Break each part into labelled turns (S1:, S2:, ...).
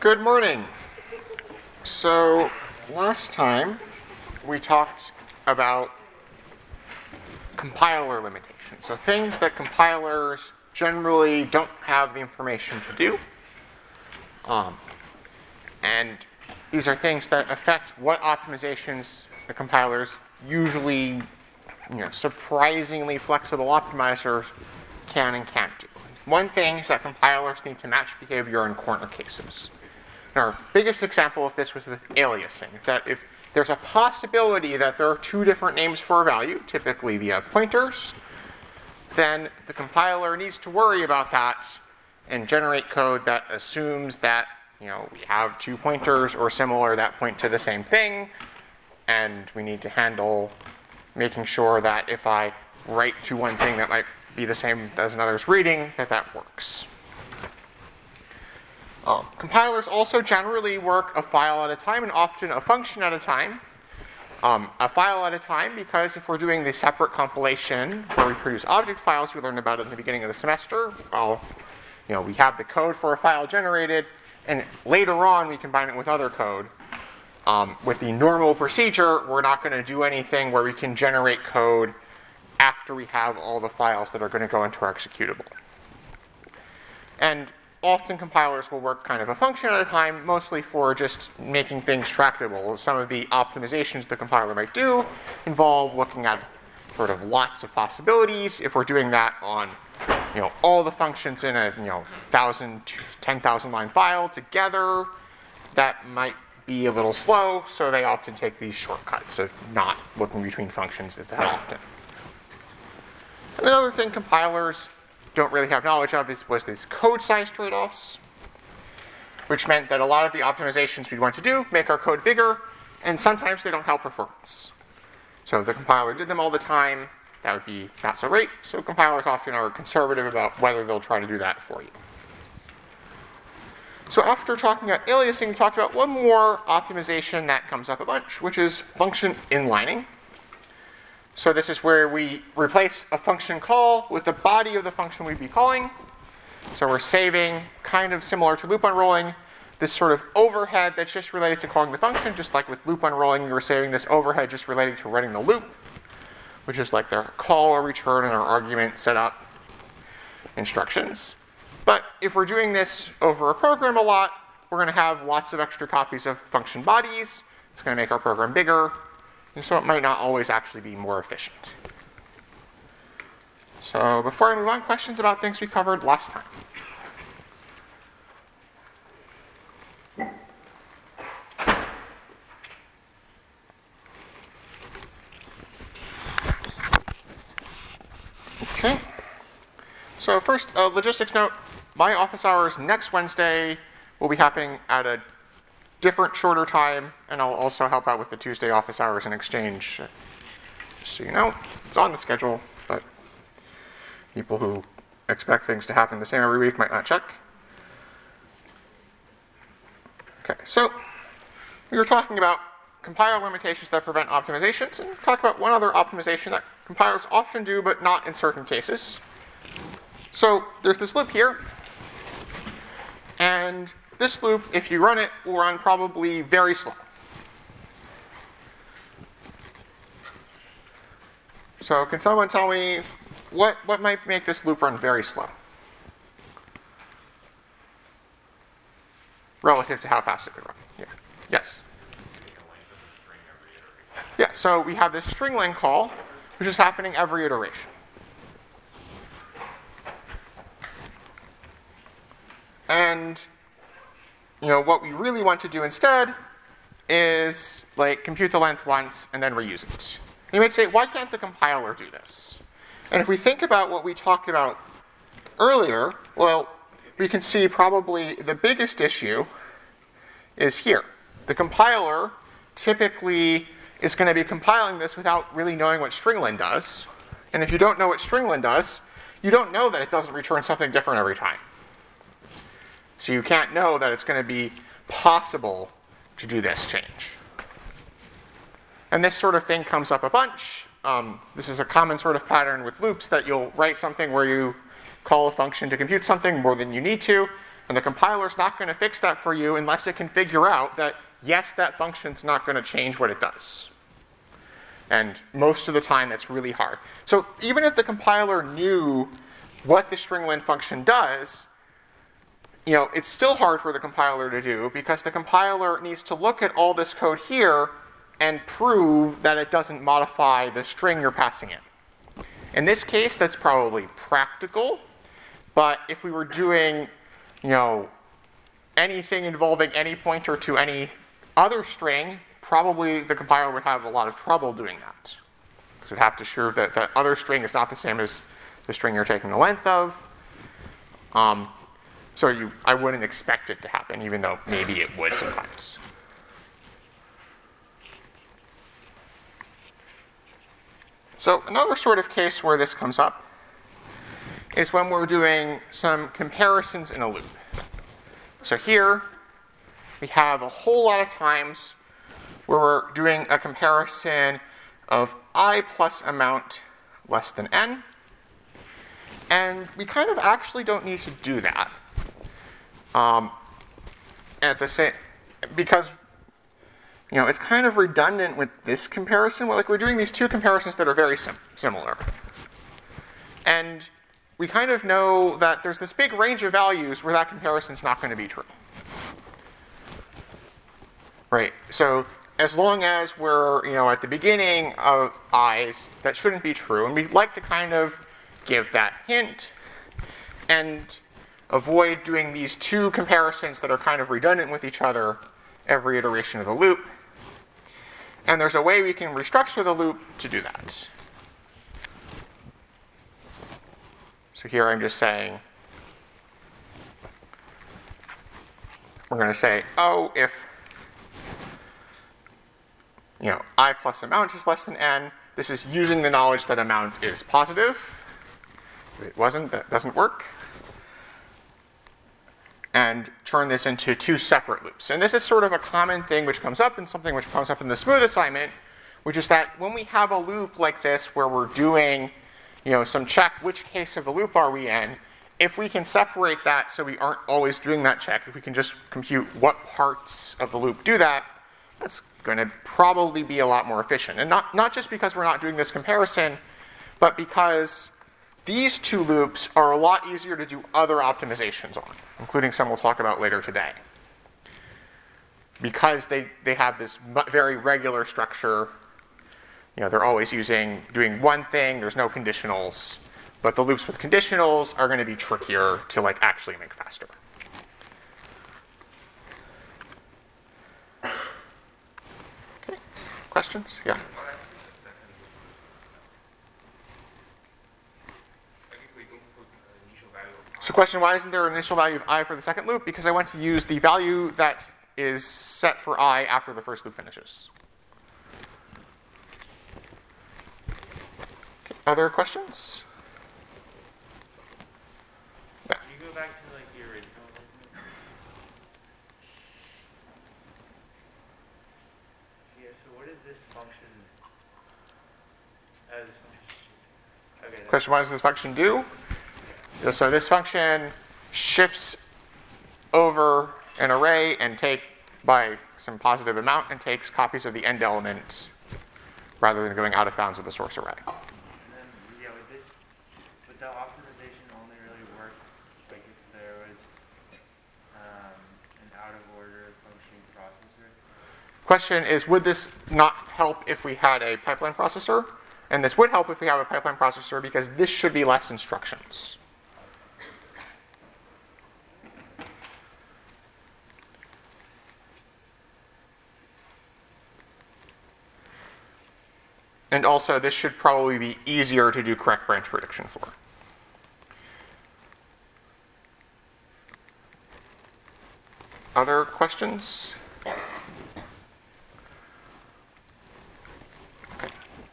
S1: Good morning. So last time we talked about compiler limitations. So things that compilers generally don't have the information to do. And these are things that affect what optimizations the compilers usually, surprisingly flexible optimizers can and can't do. One thing is that compilers need to match behavior in corner cases. Our biggest example of this was with aliasing, that if there's a possibility that there are two different names for a value, typically via pointers, then the compiler needs to worry about that and generate code that assumes that we have two pointers or similar that point to the same thing, and we need to handle making sure that if I write to one thing that might be the same as another's reading, that works. Compilers also generally work a file at a time and often a function at a time. A file at a time because if we're doing the separate compilation where we produce object files, we learned about it in the beginning of the semester, we have the code for a file generated, and later on we combine it with other code. With the normal procedure, we're not going to do anything where we can generate code after we have all the files that are going to go into our executable. And often compilers will work kind of a function at a time, mostly for just making things tractable. Some of the optimizations the compiler might do involve looking at sort of lots of possibilities. If we're doing that on all the functions in a 1,000 to 10,000 line file together, that might be a little slow, so they often take these shortcuts of not looking between functions that often. And another thing compilers don't really have knowledge of was these code size trade-offs, which meant that a lot of the optimizations we'd want to do make our code bigger, and sometimes they don't help performance. So if the compiler did them all the time, that would be not so great. So compilers often are conservative about whether they'll try to do that for you. So after talking about aliasing, we talked about one more optimization that comes up a bunch, which is function inlining. So this is where we replace a function call with the body of the function we'd be calling. So we're saving, kind of similar to loop unrolling, this sort of overhead that's just related to calling the function, just like with loop unrolling, we were saving this overhead just relating to running the loop, which is like their call or return and our argument setup instructions. But if we're doing this over a program a lot, we're going to have lots of extra copies of function bodies. It's going to make our program bigger. And so it might not always actually be more efficient. So before I move on, questions about things we covered last time? Okay. So first, a logistics note. My office hours next Wednesday will be happening at a different, shorter time, and I'll also help out with the Tuesday office hours in exchange. Just so you know, it's on the schedule, but people who expect things to happen the same every week might not check. Okay, so we were talking about compiler limitations that prevent optimizations, and talk about one other optimization that compilers often do, but not in certain cases. So there's this loop here, and this loop, if you run it, will run probably very slow. So can someone tell me what might make this loop run very slow? Relative to how fast it could run. Yeah. Yes? Yeah, so we have this string len call, which is happening every iteration. And what we really want to do instead is compute the length once and then reuse it. And you might say, why can't the compiler do this? And if we think about what we talked about earlier, well, we can see probably the biggest issue is here. The compiler typically is going to be compiling this without really knowing what stringlen does. And if you don't know what stringlen does, you don't know that it doesn't return something different every time. So you can't know that it's going to be possible to do this change. And this sort of thing comes up a bunch. This is a common sort of pattern with loops that you'll write something where you call a function to compute something more than you need to, And the compiler's not going to fix that for you unless it can figure out that, yes, that function's not going to change what it does. And most of the time, that's really hard. So even if the compiler knew what the string len function does, it's still hard for the compiler to do because the compiler needs to look at all this code here and prove that it doesn't modify the string you're passing in. In this case, that's probably practical. But if we were doing, anything involving any pointer to any other string, probably the compiler would have a lot of trouble doing that. Because it would have to prove that the other string is not the same as the string you're taking the length of. So I wouldn't expect it to happen, even though maybe it would sometimes. So another sort of case where this comes up is when we're doing some comparisons in a loop. So here, we have a whole lot of times where we're doing a comparison of I plus amount less than n. And we kind of actually don't need to do that. Because it's kind of redundant with this comparison. We're doing these two comparisons that are very similar. And we kind of know that there's this big range of values where that comparison's not going to be true. Right? So as long as we're, at the beginning of i's, that shouldn't be true. And we'd like to kind of give that hint and avoid doing these two comparisons that are kind of redundant with each other every iteration of the loop. And there's a way we can restructure the loop to do that. So here I'm just saying, we're going to say, if I plus amount is less than n, this is using the knowledge that amount is positive. If it wasn't, that doesn't work. And turn this into two separate loops. And this is sort of a common thing which comes up, and something which comes up in the smooth assignment, which is that when we have a loop like this where we're doing some check, which case of the loop are we in, if we can separate that so we aren't always doing that check, if we can just compute what parts of the loop do that, that's going to probably be a lot more efficient. And not just because we're not doing this comparison, but because these two loops are a lot easier to do other optimizations on, including some we'll talk about later today. Because they have this very regular structure. They're always doing one thing, there's no conditionals. But the loops with conditionals are going to be trickier to actually make faster. Okay, questions? Yeah. So question, why isn't there an initial value of I for the second loop? Because I want to use the value that is set for I after the first loop finishes. Okay, other questions? Yeah.
S2: Can you go back to the original one? Yeah, so what is this function? Okay.
S1: Question, what does this function do? So this function shifts over an array and by some positive amount and takes copies of the end element rather than going out of bounds of the source array.
S2: And then, would the optimization only really work if there was an out of order functioning processor?
S1: Question is, would this not help if we had a pipeline processor? And this would help if we have a pipeline processor because this should be less instructions. And also, this should probably be easier to do correct branch prediction for. Other questions? Okay.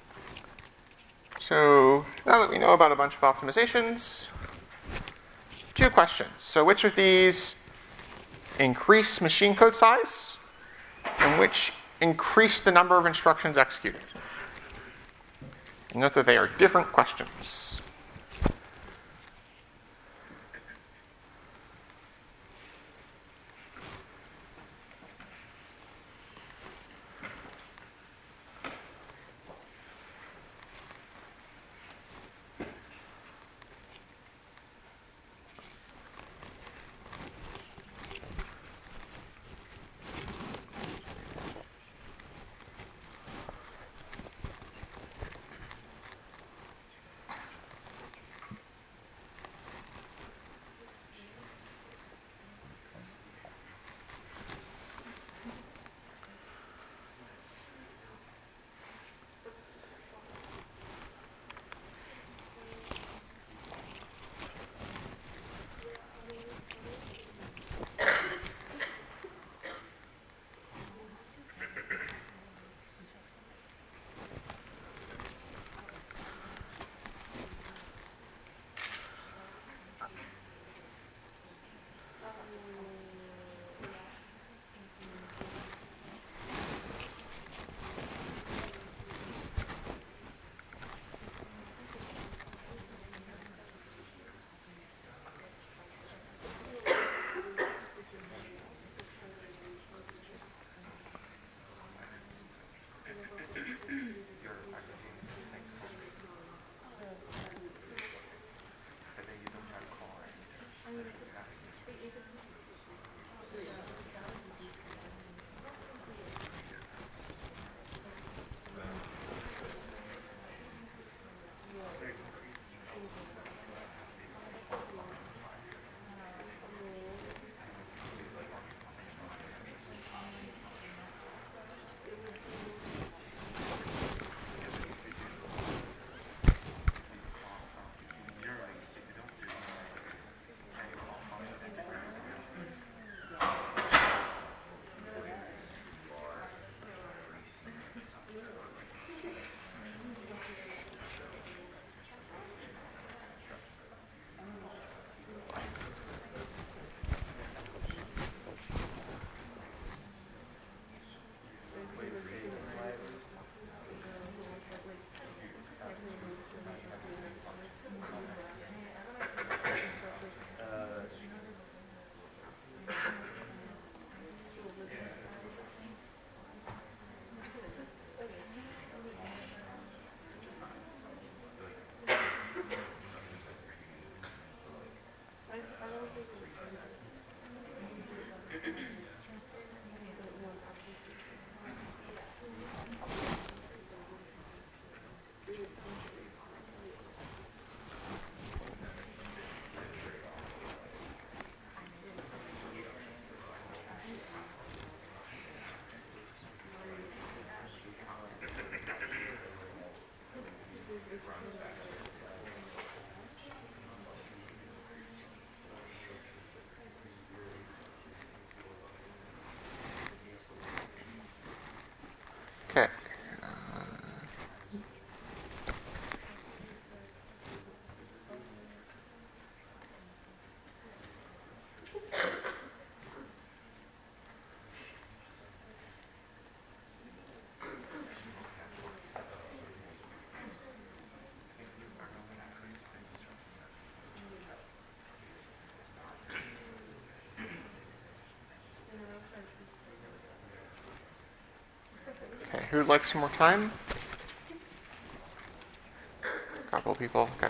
S1: So now that we know about a bunch of optimizations, two questions. So which of these increase machine code size, and which increase the number of instructions executed? Note that they are different questions. Who'd like some more time? A couple of people. Okay.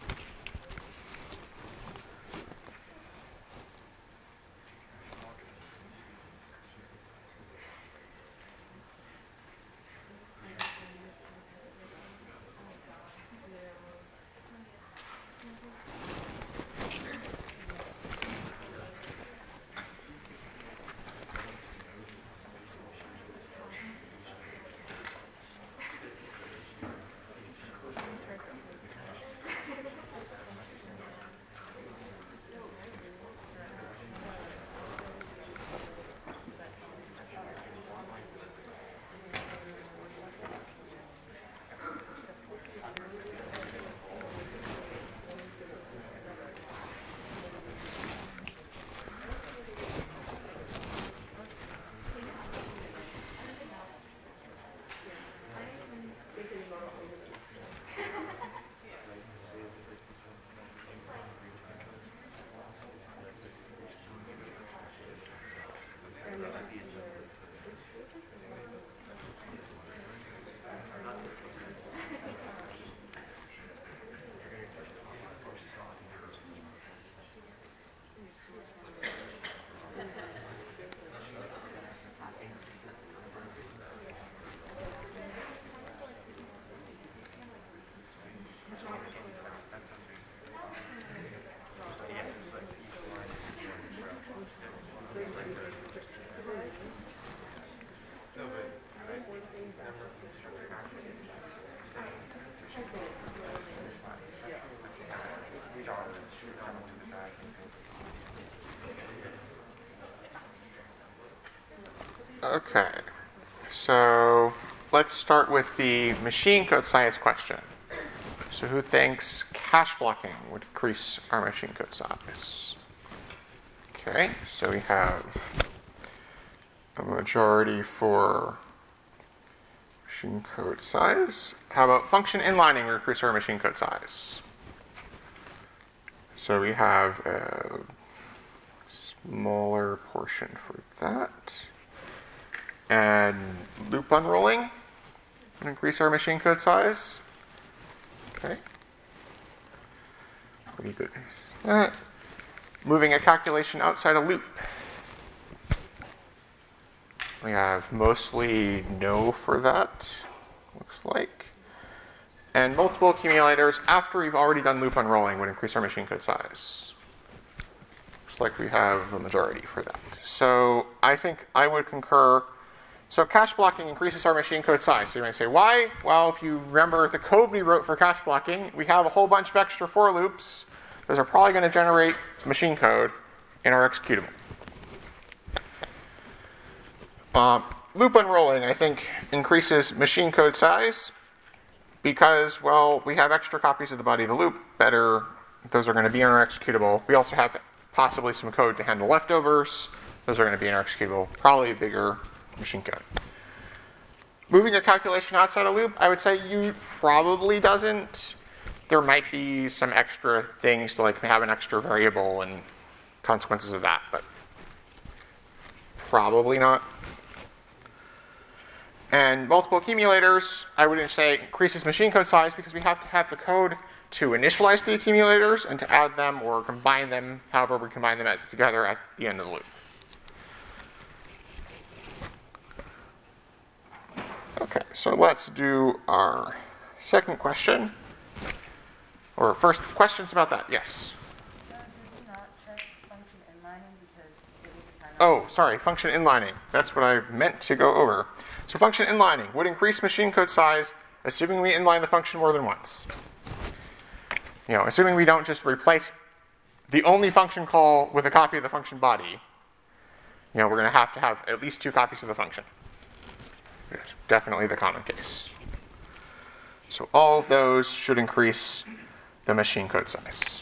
S1: Okay, so let's start with the machine code size question. So who thinks cache blocking would increase our machine code size? Okay, so we have a majority for machine code size. How about function inlining would increase our machine code size? So we have a smaller portion for that. And loop unrolling would increase our machine code size. Okay. Pretty good. Moving a calculation outside a loop. We have mostly no for that, looks like. And multiple accumulators after we've already done loop unrolling would increase our machine code size. Looks like we have a majority for that. So I think I would concur. So cache blocking increases our machine code size. So you might say, why? Well, if you remember the code we wrote for cache blocking, we have a whole bunch of extra for loops. Those are probably going to generate machine code in our executable. Loop unrolling, I think, increases machine code size because, well, we have extra copies of the body of the loop. Better, those are going to be in our executable. We also have possibly some code to handle leftovers. Those are going to be in our executable. Probably a bigger machine code. Moving a calculation outside a loop, I would say you probably doesn't. There might be some extra things to like have an extra variable and consequences of that, but probably not. And multiple accumulators, I would say increases machine code size because we have to have the code to initialize the accumulators and to add them or combine them, however we combine them together at the end of the loop. Okay, so let's do our second question. Or first, questions about that? Yes?
S3: So did you not check function inlining because it would kind of...
S1: Oh, sorry, function inlining. That's what I meant to go over. So function inlining would increase machine code size assuming we inline the function more than once. You know, assuming we don't just replace the only function call with a copy of the function body. You know, we're going to have at least 2 copies of the function. It's definitely the common case. So all of those should increase the machine code size.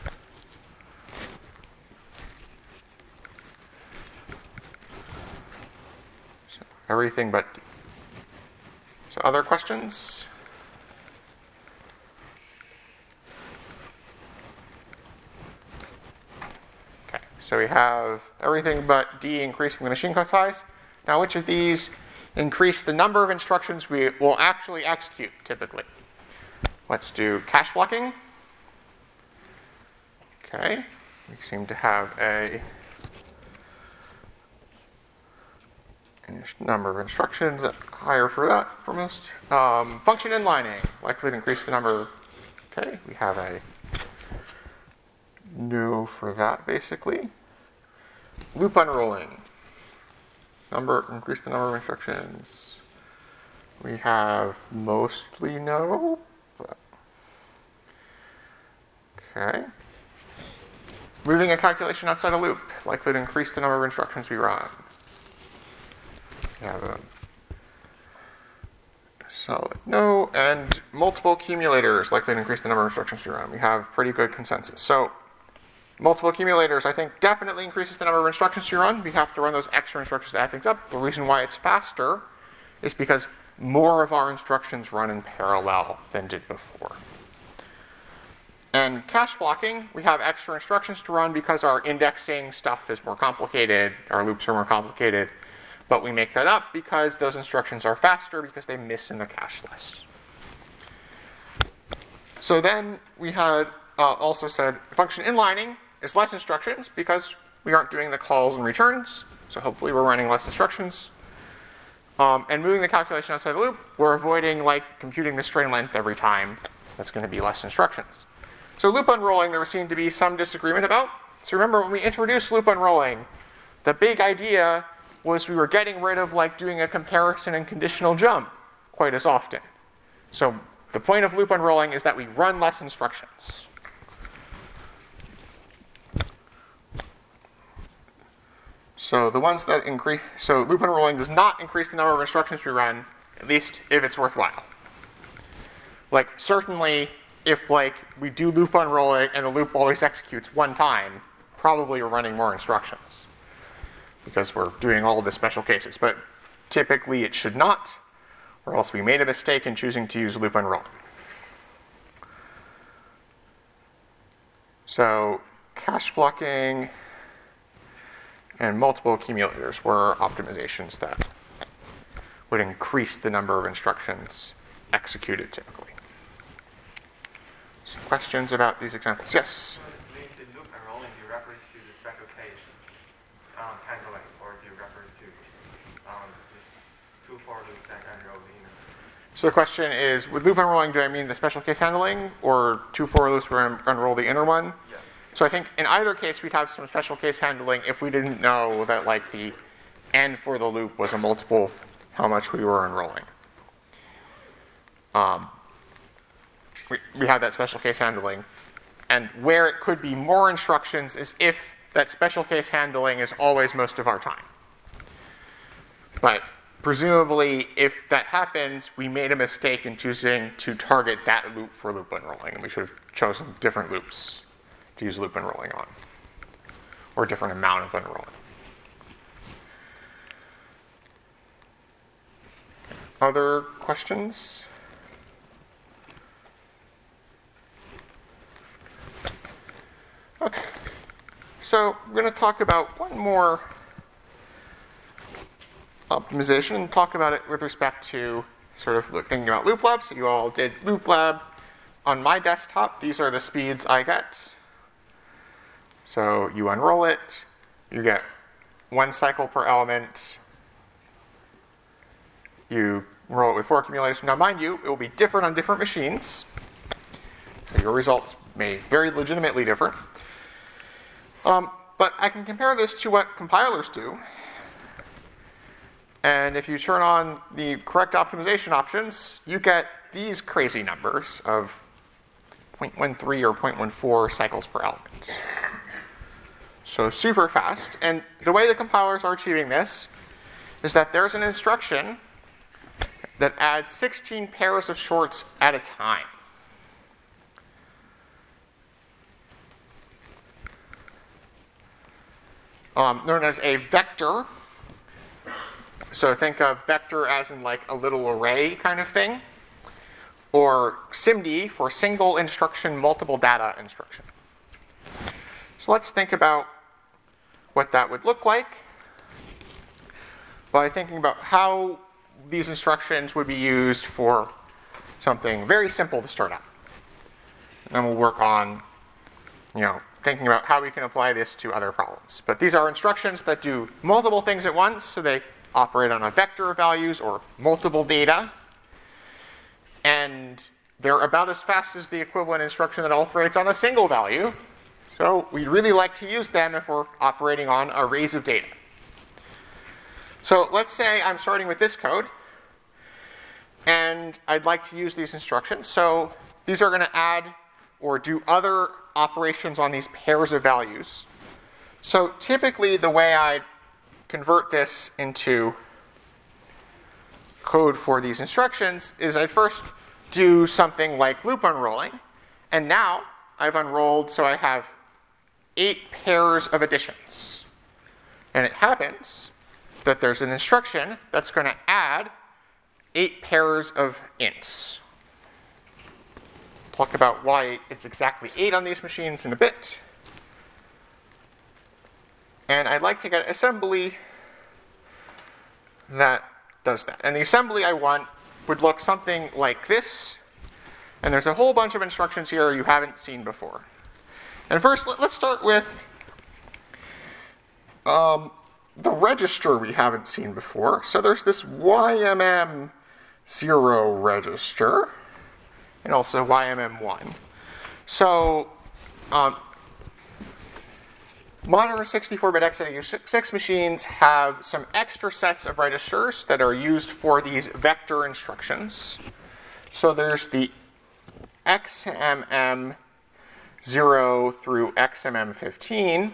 S1: So everything but D. So other questions? Okay, so we have everything but D increasing the machine code size. Now which of these increase the number of instructions we will actually execute, typically. Let's do cache blocking. Okay, we seem to have a number of instructions higher for that for most. Function inlining, likely to increase the number. Okay, we have a no for that, basically. Loop unrolling. Increase the number of instructions. We have mostly no. But okay. Moving a calculation outside a loop, likely to increase the number of instructions we run. We have a solid no, and multiple accumulators, likely to increase the number of instructions we run. We have pretty good consensus. So multiple accumulators, I think, definitely increases the number of instructions you run. We have to run those extra instructions to add things up. The reason why it's faster is because more of our instructions run in parallel than did before. And cache blocking, we have extra instructions to run because our indexing stuff is more complicated, our loops are more complicated, but we make that up because those instructions are faster because they miss in the cache less. So then we had also said function inlining is less instructions because we aren't doing the calls and returns, so hopefully we're running less instructions. And moving the calculation outside the loop, we're avoiding computing the string length every time. That's going to be less instructions. So loop unrolling, there seemed to be some disagreement about. So remember, when we introduced loop unrolling, the big idea was we were getting rid of doing a comparison and conditional jump quite as often. So the point of loop unrolling is that we run less instructions. So the ones that increase, so loop unrolling does not increase the number of instructions we run, at least if it's worthwhile. Certainly, if we do loop unrolling and the loop always executes one time, probably we're running more instructions because we're doing all the special cases. But typically it should not, or else we made a mistake in choosing to use loop unrolling. So cache blocking and multiple accumulators were optimizations that would increase the number of instructions executed typically. Some questions about these examples? Yes?
S2: Means in loop unrolling, do you refer to the special case handling, or do you refer to just two for loops that unroll the inner?
S1: So the question is, with loop unrolling, do I mean the special case handling, or two for loops where I unroll the inner one?
S2: Yeah.
S1: So I think in either case, we'd have some special case handling if we didn't know that the n for the loop was a multiple of how much we were unrolling. We have that special case handling. And where it could be more instructions is if that special case handling is always most of our time. But presumably, if that happens, we made a mistake in choosing to target that loop for loop unrolling, and we should have chosen different loops to use loop unrolling on, or a different amount of unrolling. Other questions? Okay, so we're going to talk about one more optimization and talk about it with respect to sort of thinking about loop lab. So you all did loop lab. On my desktop, these are the speeds I get. So you unroll it, you get 1 cycle per element. You roll it with 4 accumulators. Now, mind you, it will be different on different machines. So your results may very legitimately differ. But I can compare this to what compilers do. And if you turn on the correct optimization options, you get these crazy numbers of 0.13 or 0.14 cycles per element. So super fast. And the way the compilers are achieving this is that there's an instruction that adds 16 pairs of shorts at a time. Known as a vector. So think of vector as in a little array kind of thing. Or SIMD for single instruction, multiple data instruction. So let's think about what that would look like by thinking about how these instructions would be used for something very simple to start out. And we'll work on, thinking about how we can apply this to other problems. But these are instructions that do multiple things at once, so they operate on a vector of values or multiple data. And they're about as fast as the equivalent instruction that operates on a single value. So we really like to use them if we're operating on arrays of data. So let's say I'm starting with this code, and I'd like to use these instructions. So these are going to add or do other operations on these pairs of values. So typically the way I convert this into code for these instructions is I'd first do something like loop unrolling. And now I've unrolled, so I have 8 pairs of additions. And it happens that there's an instruction that's going to add 8 pairs of ints. Talk about why it's exactly 8 on these machines in a bit. And I'd like to get assembly that does that. And the assembly I want would look something like this. And there's a whole bunch of instructions here you haven't seen before. And first, let's start with the register we haven't seen before. So there's this YMM0 register, and also YMM1. So modern 64-bit x86 machines have some extra sets of registers that are used for these vector instructions. So there's the XMM0 through XMM15,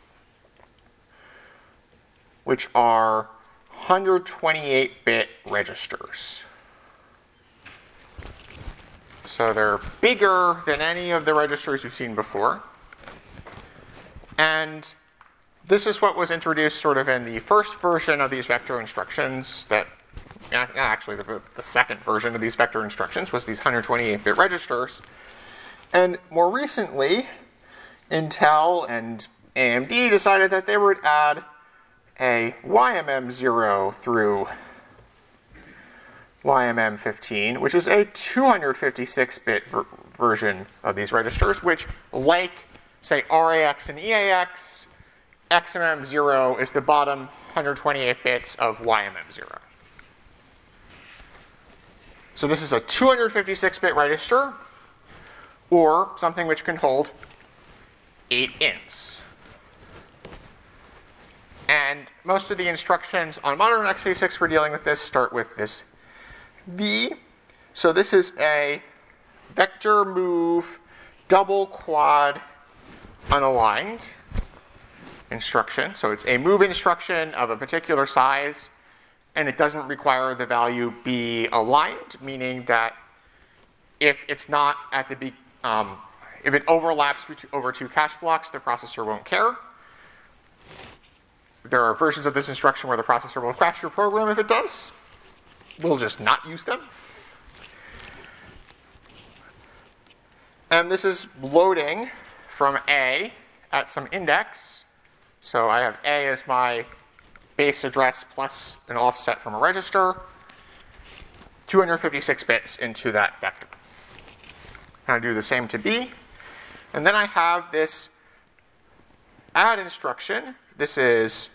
S1: which are 128-bit registers. So they're bigger than any of the registers you've seen before. And this is what was introduced sort of in the first version of these vector instructions actually the second version of these vector instructions was these 128-bit registers. And more recently, Intel and AMD decided that they would add a YMM0 through YMM15, which is a 256-bit version of these registers, which, like, say, RAX and EAX, XMM0 is the bottom 128 bits of YMM0. So this is a 256-bit register, or something which can hold 8 ints. And most of the instructions on modern x86 for dealing with this start with this V. So this is a vector move double quad unaligned instruction. So it's a move instruction of a particular size, and it doesn't require the value be aligned, meaning that if it's not at the if it overlaps over 2 cache blocks, the processor won't care. There are versions of this instruction where the processor will crash your program if it does. We'll just not use them. And this is loading from A at some index. So I have A as my base address plus an offset from a register, 256 bits into that vector. And I do the same to B. And then I have this add instruction. This is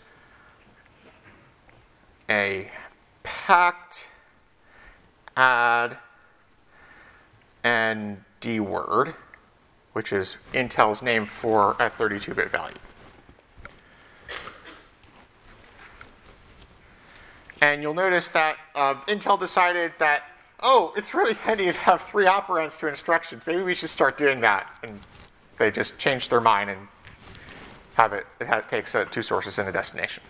S1: a packed add and dword, which is Intel's name for a 32-bit value. And you'll notice that Intel decided that, oh, it's really handy to have 3 operands to instructions. Maybe we should start doing that. And they just changed their mind and have it takes 2 sources and a destination.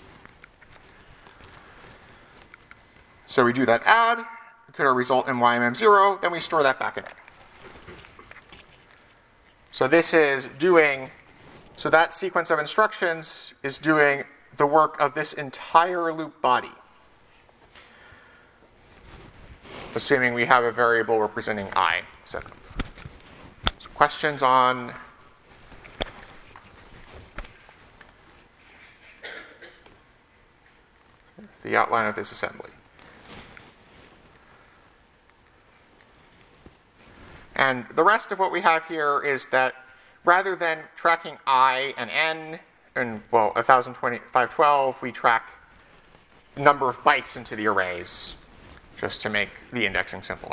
S1: So we do that add, it could result in YMM0, then we store that back in A. So this is so that sequence of instructions is doing the work of this entire loop body, assuming we have a variable representing I set up. So questions on the outline of this assembly? And the rest of what we have here is that rather than tracking I and N, and, well, 102512, we track number of bytes into the arrays just to make the indexing simpler.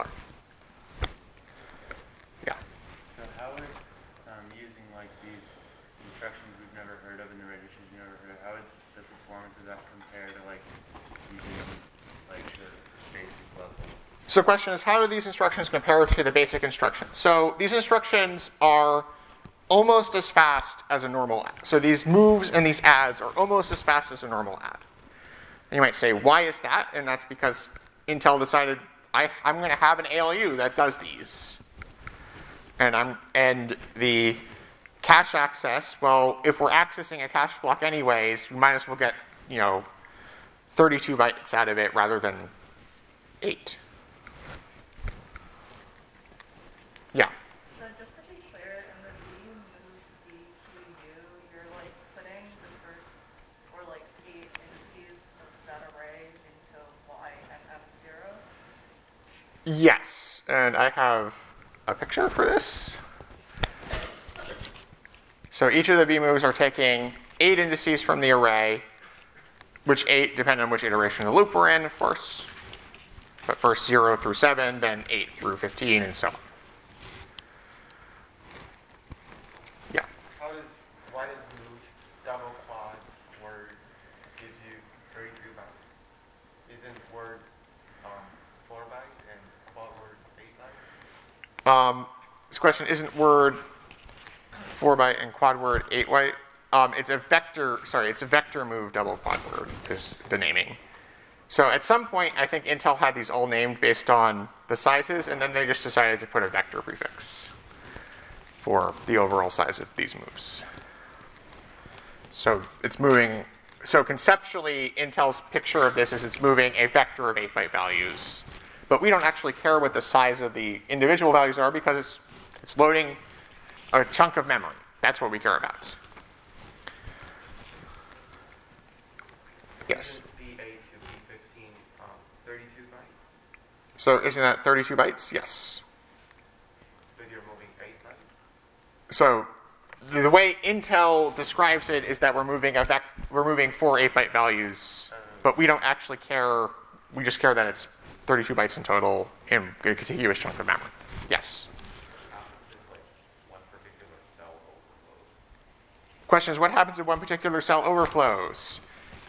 S1: Yeah.
S4: So how would using like these instructions we've never heard of and the registers we've never heard of, how would the performance of that compare to like using like the basic level?
S1: So the question is, how do these instructions compare to the basic instructions? So these instructions are almost as fast as a normal add. So these moves and these adds are almost as fast as a normal add. And you might say, why is that? And that's because Intel decided, I'm going to have an ALU that does these. And the cache access, well, if we're accessing a cache block anyways, we might as well get, 32 bytes out of it rather than 8. Yeah.
S5: So just to be clear, in the VMOVE you're like putting the first, or like 8 indices of that array into Y and F0?
S1: Yes, and I have a picture for this. So each of the vmoves are taking 8 indices from the array, which 8, depending on which iteration of the loop we're in, of course. But first 0 through 7, then 8 through 15, and so on. Yeah.
S2: Why does move double quad word gives you 32 bytes? Isn't word 4 bytes and quad word 8 bytes?
S1: This question isn't word 4 byte and quad word 8 byte. It's a vector move double quad word is the naming. So at some point, I think Intel had these all named based on the sizes, and then they just decided to put a vector prefix for the overall size of these moves. So it's moving. So conceptually, Intel's picture of this is it's moving a vector of 8-byte values. But we don't actually care what the size of the individual values are because it's loading a chunk of memory. That's what we care about. Yes?
S2: B8 to B15, 32 bytes?
S1: So isn't that 32 bytes? Yes.
S2: But you're moving 8 bytes?
S1: So the way Intel describes it is that we're moving 4 8-byte values, but we don't actually care. We just care that it's 32 bytes in total in a contiguous chunk of memory. Yes.
S2: One particular cell overflows.
S1: Question is, what happens if one particular cell overflows?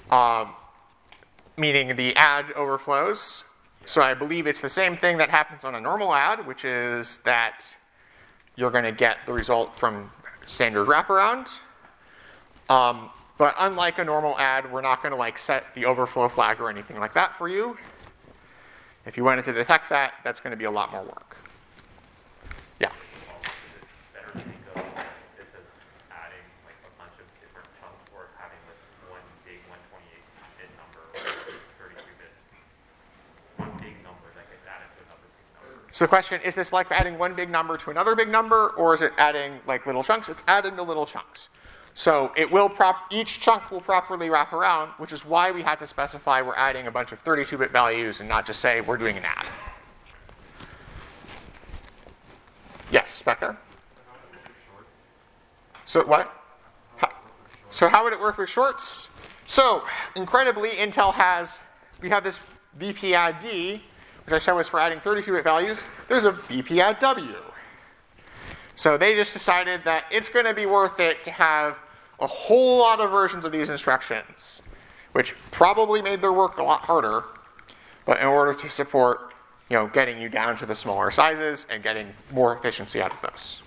S1: Meaning the add overflows. So I believe it's the same thing that happens on a normal add, which is that you're going to get the result from standard wraparound. But unlike a normal add, we're not going to set the overflow flag or anything like that for you. If you wanted to detect that, that's going to be a lot more work. Yeah.
S2: Better to think of this as adding a bunch of different chunks or having one big 128-bit number or 32-bit. One big number that gets added to another big number.
S1: So the question, is this like adding one big number to another big number, or is it adding little chunks? It's adding the little chunks. So it will each chunk will properly wrap around, which is why we had to specify we're adding a bunch of 32-bit values and not just say we're doing an add. Yes, back there? So what? So how would it work with shorts? So incredibly, Intel we have this VP-add-D, which I said was for adding 32-bit values. There's a VP-add-W. So they just decided that it's going to be worth it to have a whole lot of versions of these instructions, which probably made their work a lot harder, but in order to support, getting you down to the smaller sizes and getting more efficiency out of those.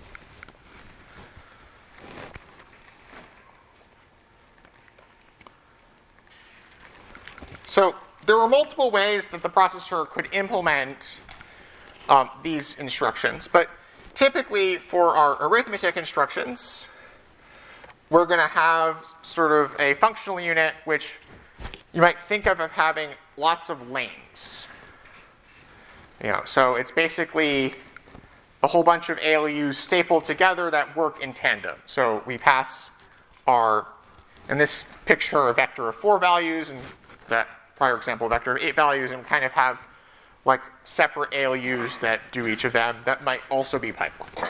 S1: So there were multiple ways that the processor could implement these instructions, but typically for our arithmetic instructions, we're going to have sort of a functional unit which you might think of having lots of lanes. So it's basically a whole bunch of ALUs stapled together that work in tandem. So we pass in this picture, a vector of 4 values, and that prior example, a vector of 8 values, and kind of have like separate ALUs that do each of them that might also be pipelined.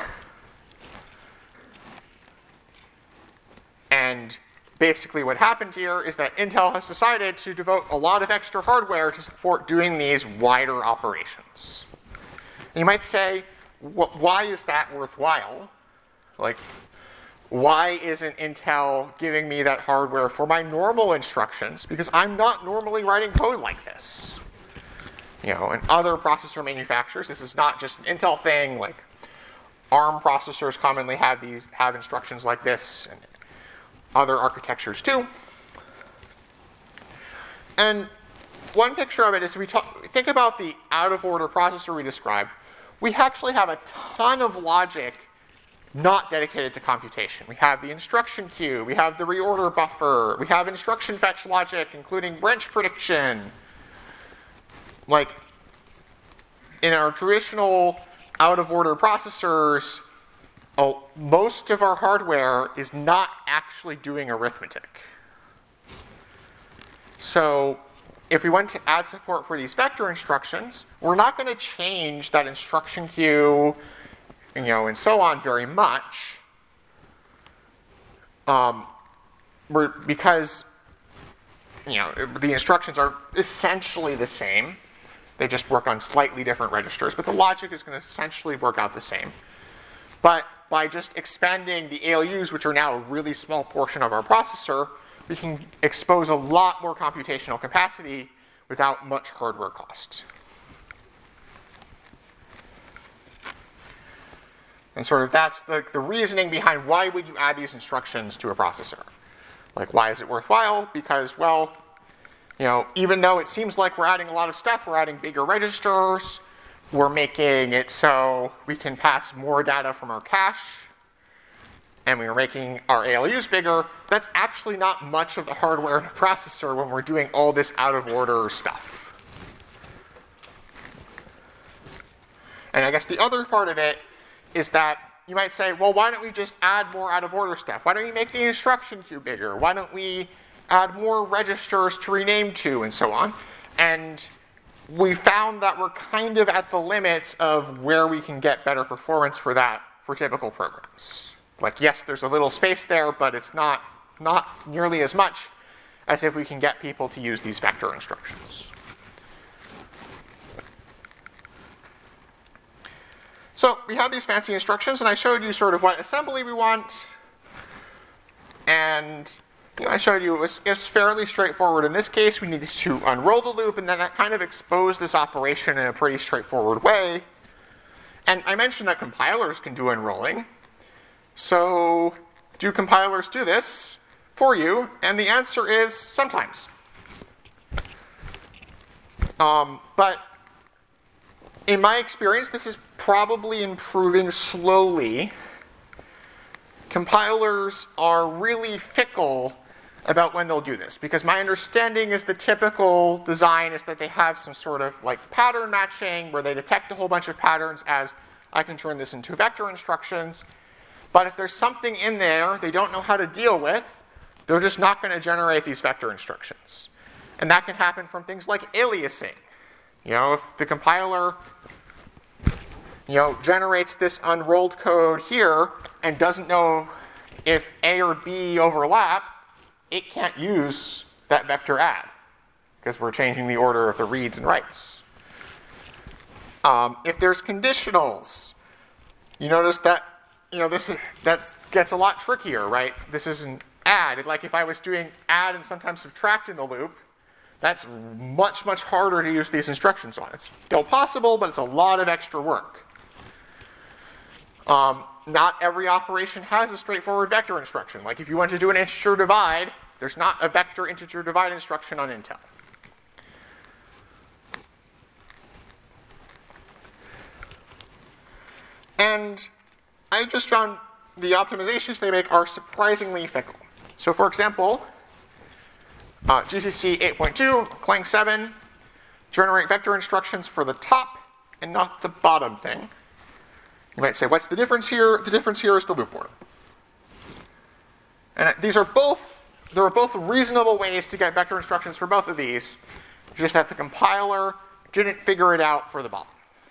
S1: And basically what happened here is that Intel has decided to devote a lot of extra hardware to support doing these wider operations. And you might say, why is that worthwhile? Like, why isn't Intel giving me that hardware for my normal instructions? Because I'm not normally writing code like this. You know, and other processor manufacturers, this is not just an Intel thing. Like ARM processors commonly have instructions like this, and other architectures too. And one picture of it is think about the out-of-order processor we described. We actually have a ton of logic not dedicated to computation. We have the instruction queue, we have the reorder buffer, we have instruction fetch logic, including branch prediction. Like, in our traditional out-of-order processors, most of our hardware is not actually doing arithmetic. So if we want to add support for these vector instructions, we're not going to change that instruction queue, you know, and so on very much, because, you know, the instructions are essentially the same. They just work on slightly different registers, but the logic is going to essentially work out the same. But by just expanding the ALUs, which are now a really small portion of our processor, we can expose a lot more computational capacity without much hardware cost. And sort of that's the reasoning behind why would you add these instructions to a processor. Like, why is it worthwhile? Because, well, you know, even though it seems like we're adding a lot of stuff, we're adding bigger registers, we're making it so we can pass more data from our cache, and we're making our ALUs bigger. That's actually not much of the hardware in a processor when we're doing all this out-of-order stuff. And I guess the other part of it is that you might say, well, why don't we just add more out-of-order stuff? Why don't we make the instruction queue bigger? Why don't we add more registers to rename to, and so on? And we found that we're kind of at the limits of where we can get better performance for that for typical programs. Like, yes, there's a little space there, but it's not nearly as much as if we can get people to use these vector instructions. So we have these fancy instructions, and I showed you sort of what assembly we want. And you know, I showed you it was fairly straightforward. In this case, we needed to unroll the loop, and then that kind of exposed this operation in a pretty straightforward way. And I mentioned that compilers can do unrolling. So do compilers do this for you? And the answer is sometimes. But in my experience, this is probably improving slowly. Compilers are really fickle about when they'll do this, because my understanding is the typical design is that they have some sort of like pattern matching where they detect a whole bunch of patterns as I can turn this into vector instructions. But if there's something in there they don't know how to deal with, they're just not going to generate these vector instructions. And that can happen from things like aliasing. You know, if the compiler, you know, generates this unrolled code here and doesn't know if A or B overlap, it can't use that vector add because we're changing the order of the reads and writes. If there's conditionals, you notice that, you know, that gets a lot trickier, right? This is an add. Like if I was doing add and sometimes subtract in the loop, that's much, much harder to use these instructions on. It's still possible, but it's a lot of extra work. Not every operation has a straightforward vector instruction. Like if you want to do an integer divide, there's not a vector integer divide instruction on Intel. And I just found the optimizations they make are surprisingly fickle. So for example, GCC 8.2, Clang 7, generate vector instructions for the top and not the bottom thing. You might say, what's the difference here? The difference here is the loop order. And there are both reasonable ways to get vector instructions for both of these, just that the compiler didn't figure it out for the bottom.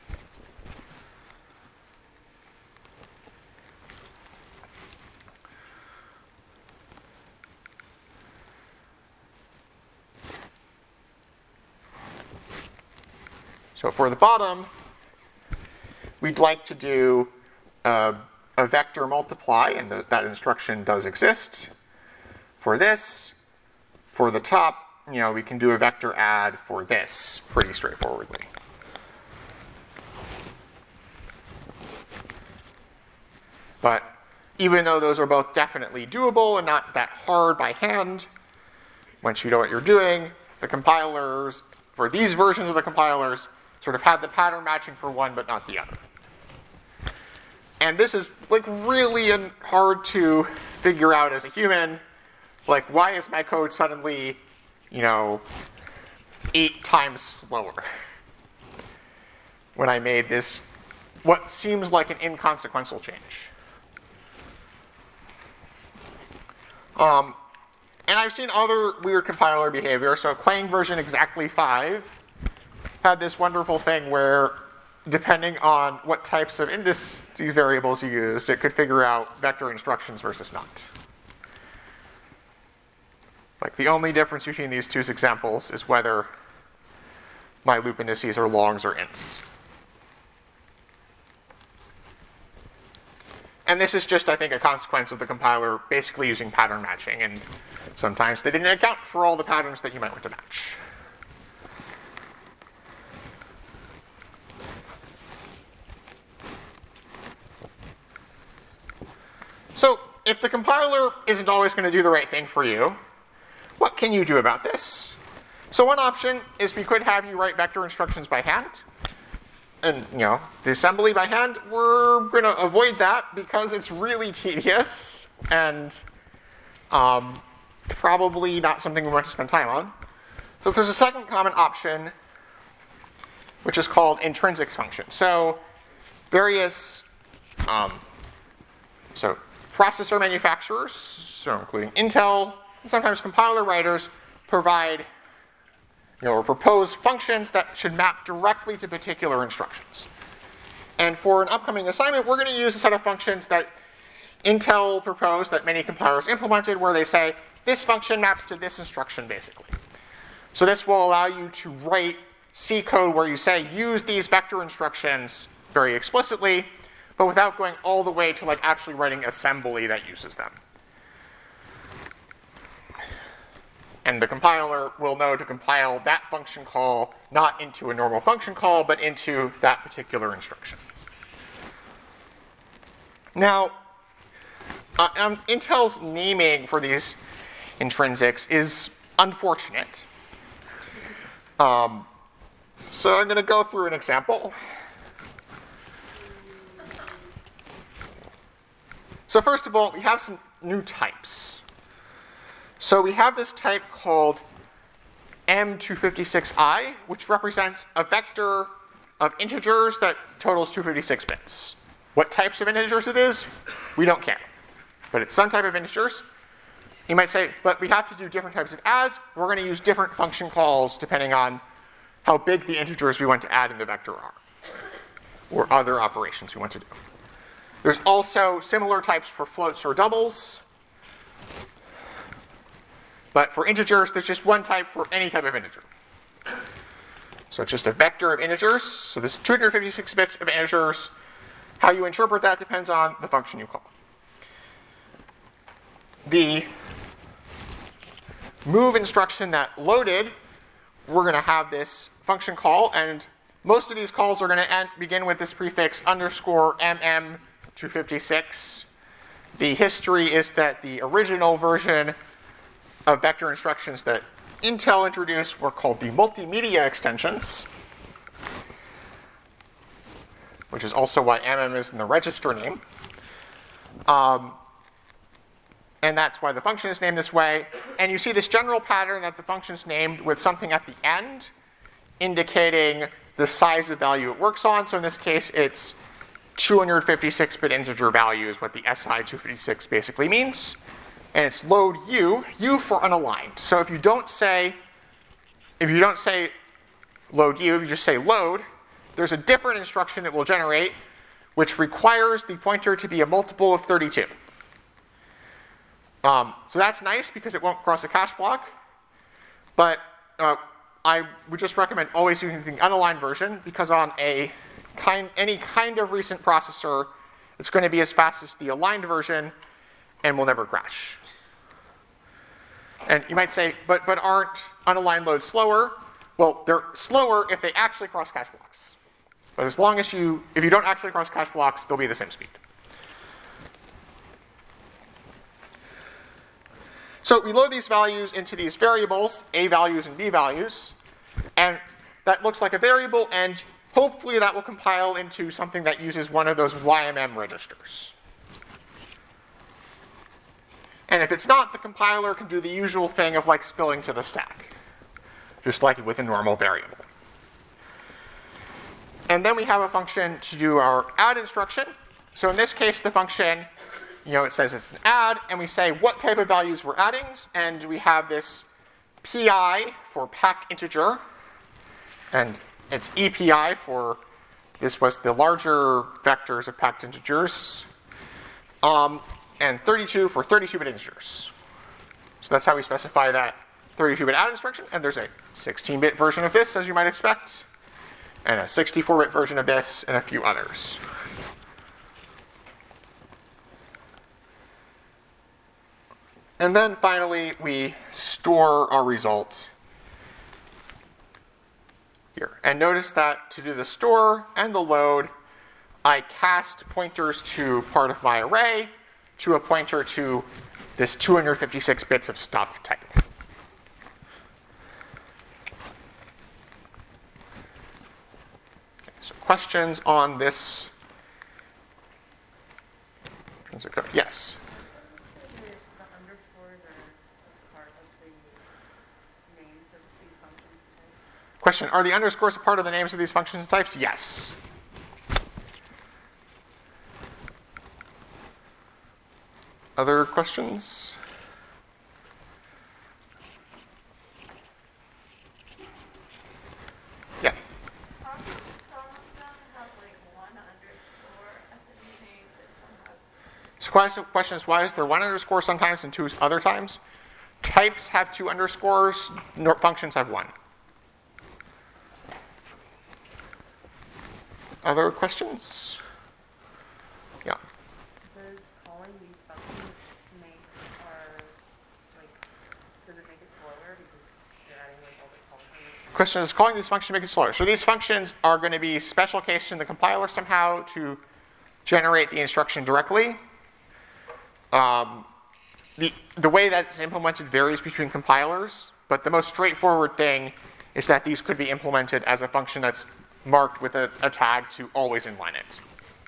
S1: So for the bottom, we'd like to do a vector multiply, and that instruction does exist. For this, for the top, we can do a vector add for this pretty straightforwardly. But even though those are both definitely doable and not that hard by hand, once you know what you're doing, the compilers, for these versions of the compilers, sort of have the pattern matching for one but not the other. And this is really hard to figure out as a human. Like, why is my code suddenly, 8 times slower when I made this, what seems like an inconsequential change? And I've seen other weird compiler behavior. So Clang version exactly 5 had this wonderful thing where, depending on what types of indices variables you used, it could figure out vector instructions versus not. Like, the only difference between these two examples is whether my loop indices are longs or ints. And this is just, I think, a consequence of the compiler basically using pattern matching, and sometimes they didn't account for all the patterns that you might want to match. So if the compiler isn't always going to do the right thing for you, what can you do about this? So one option is we could have you write vector instructions by hand. And, the assembly by hand, we're going to avoid that because it's really tedious and probably not something we want to spend time on. So there's a second common option, which is called intrinsic functions. So various processor manufacturers, so including Intel, and sometimes compiler writers, provide or propose functions that should map directly to particular instructions. And for an upcoming assignment, we're going to use a set of functions that Intel proposed that many compilers implemented, where they say, this function maps to this instruction, basically. So this will allow you to write C code where you say, use these vector instructions very explicitly, but without going all the way to actually writing assembly that uses them. And the compiler will know to compile that function call not into a normal function call, but into that particular instruction. Now, Intel's naming for these intrinsics is unfortunate. So I'm going to go through an example. So first of all, we have some new types. So we have this type called M256i, which represents a vector of integers that totals 256 bits. What types of integers it is, we don't care. But it's some type of integers. You might say, but we have to do different types of adds. We're going to use different function calls depending on how big the integers we want to add in the vector are, or other operations we want to do. There's also similar types for floats or doubles. But for integers, there's just one type for any type of integer. So it's just a vector of integers. So there's 256 bits of integers. How you interpret that depends on the function you call. The move instruction that loaded, we're going to have this function call, and most of these calls are going to begin with this prefix underscore MM256. The history is that the original version of vector instructions that Intel introduced were called the multimedia extensions, which is also why MM is in the register name. And that's why the function is named this way. And you see this general pattern that the function is named with something at the end indicating the size of value it works on. So in this case, it's 256-bit integer value is what the SI256 basically means. And it's load U for unaligned. So if you don't say load u, if you just say load, there's a different instruction it will generate which requires the pointer to be a multiple of 32. So that's nice because it won't cross a cache block, but I would just recommend always using the unaligned version because on any kind of recent processor, it's going to be as fast as the aligned version and will never crash. And you might say, but aren't unaligned loads slower? Well, they're slower if they actually cross cache blocks. But as long as if you don't actually cross cache blocks, they'll be the same speed. So we load these values into these variables, A values and B values, and that looks like a variable, and hopefully that will compile into something that uses one of those YMM registers. And if it's not, the compiler can do the usual thing of like spilling to the stack, just like with a normal variable. And then we have a function to do our add instruction. So in this case, the function, it says it's an add, and we say what type of values we're adding, and we have this PI for packed integer, and it's EPI for, this was the larger vectors of packed integers, and 32 for 32-bit integers. So that's how we specify that 32-bit add instruction, and there's a 16-bit version of this, as you might expect, and a 64-bit version of this, and a few others. And then finally, we store our result here. And notice that to do the store and the load, I cast pointers to part of my array to a pointer to this 256 bits of stuff type. So questions on this? Yes?
S3: The underscores are part of the names of these functions and types?
S1: Question, are the underscores a part of the names of these functions and types? Yes. Other questions? Yeah.
S5: How come some of them have like one underscore at the beginning and some have
S1: So question is, why is there one underscore sometimes and two other times? Types have two underscores, functions have one. Other questions? Yeah.
S3: Does calling these functions does it make it slower because you're adding like all the calls in it?
S1: Question is, calling these functions make it slower. So these functions are going to be special cased in the compiler somehow to generate the instruction directly. The way that's implemented varies between compilers, but the most straightforward thing is that these could be implemented as a function that's marked with a tag to always inline it.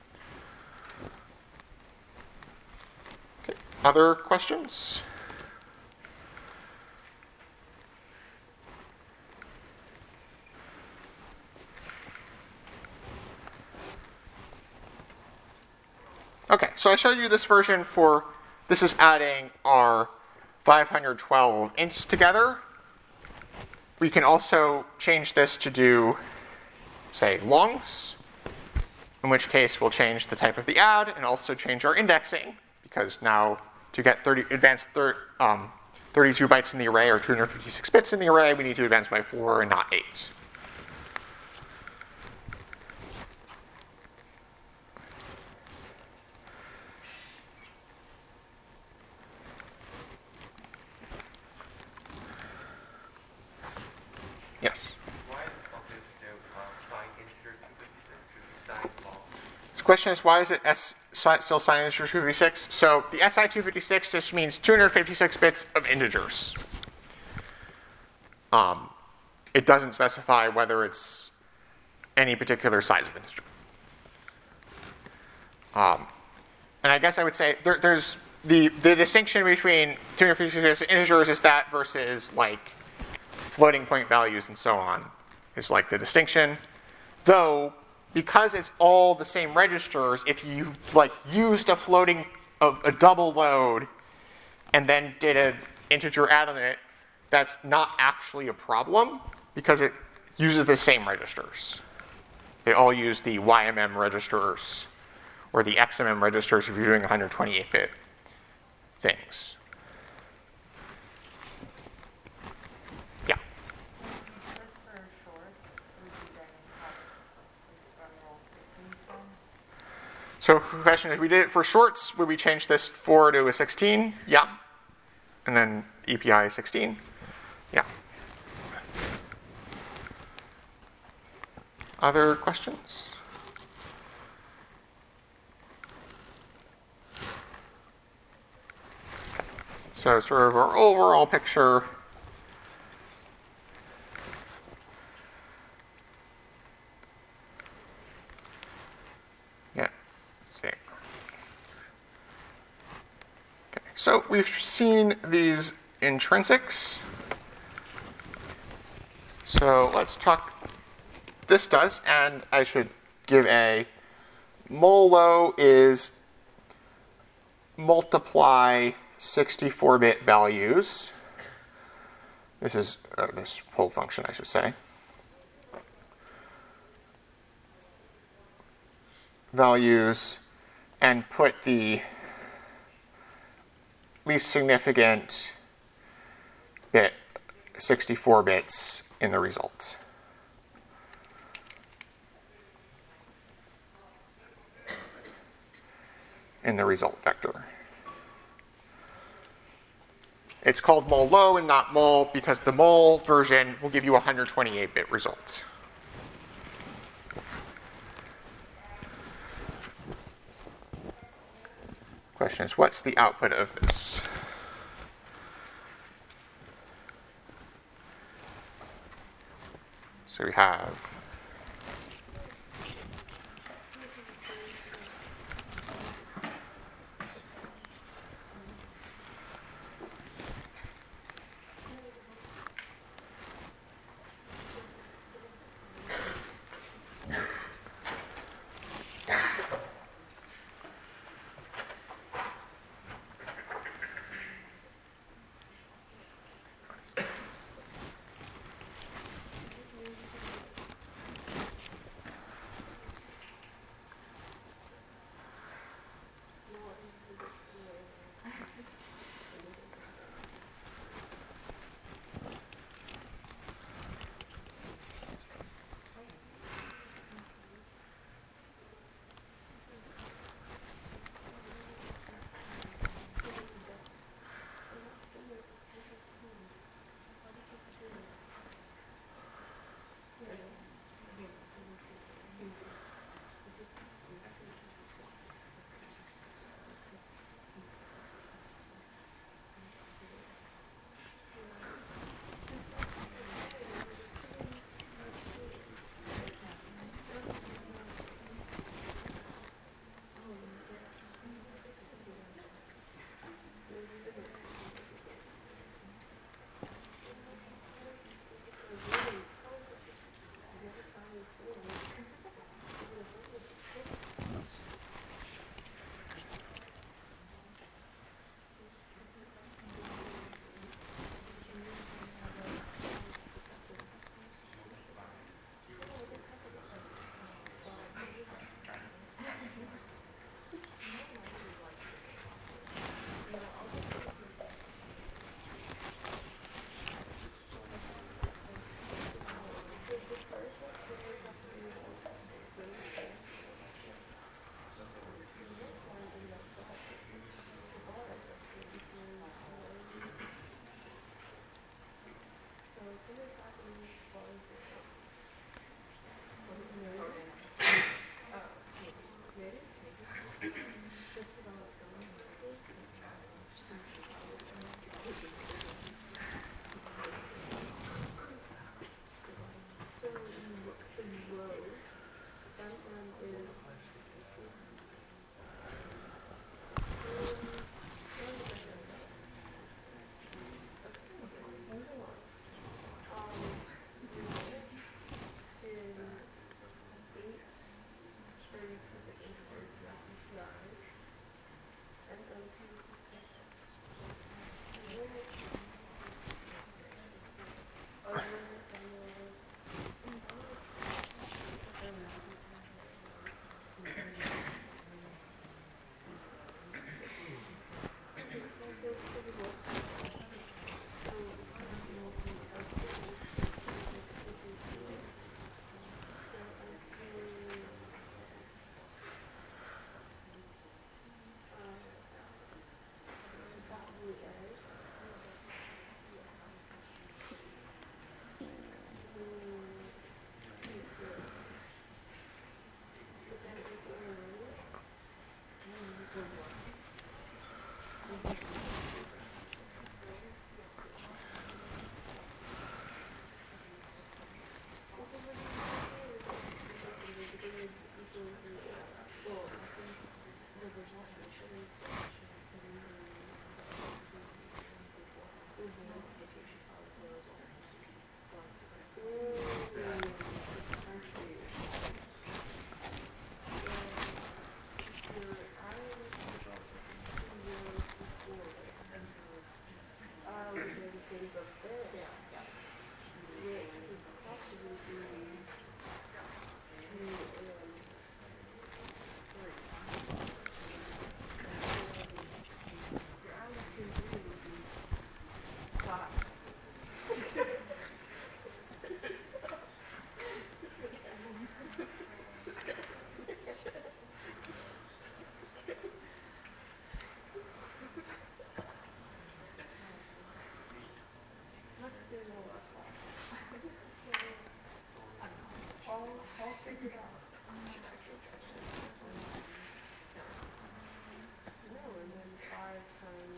S1: Okay. Other questions? Okay, so I showed you this version for, this is adding our 512 ints together. We can also change this to do, say, longs, in which case we'll change the type of the add and also change our indexing, because now to get 32 bytes in the array or 256 bits in the array, we need to advance by 4 and not 8. Yes?
S2: Why is it also signed integer 256 should be signed false?
S1: The question is, why is it still signed integer 256? So the SI256 just means 256 bits of integers. It doesn't specify whether it's any particular size of integer. And I guess I would say there's the distinction between 256 integers is that versus like floating point values and so on is like the distinction. Though, because it's all the same registers, if you like used a double load and then did an integer add on it, that's not actually a problem because uses the same registers. They all use the YMM registers or the XMM registers if you're doing 128-bit things. Yeah.
S3: Just for shorts, would you then have like roll 16 films?
S1: So the question is, we did it for shorts. Would we change this 4 to a 16? Yeah. And then EPI 16? Yeah. Other questions? Okay. So sort of our overall picture. Yeah. Okay. So we've seen these intrinsics. So let's talk. This does, and I should give a MOLO is multiply 64-bit values. This is this whole function, I should say. Values, and put the least significant bit, 64 bits, in the result. In the result vector. It's called mol-low and not mol because the mol version will give you a 128-bit result. Question is, what's the output of this? So we have
S3: No, and then 5 times.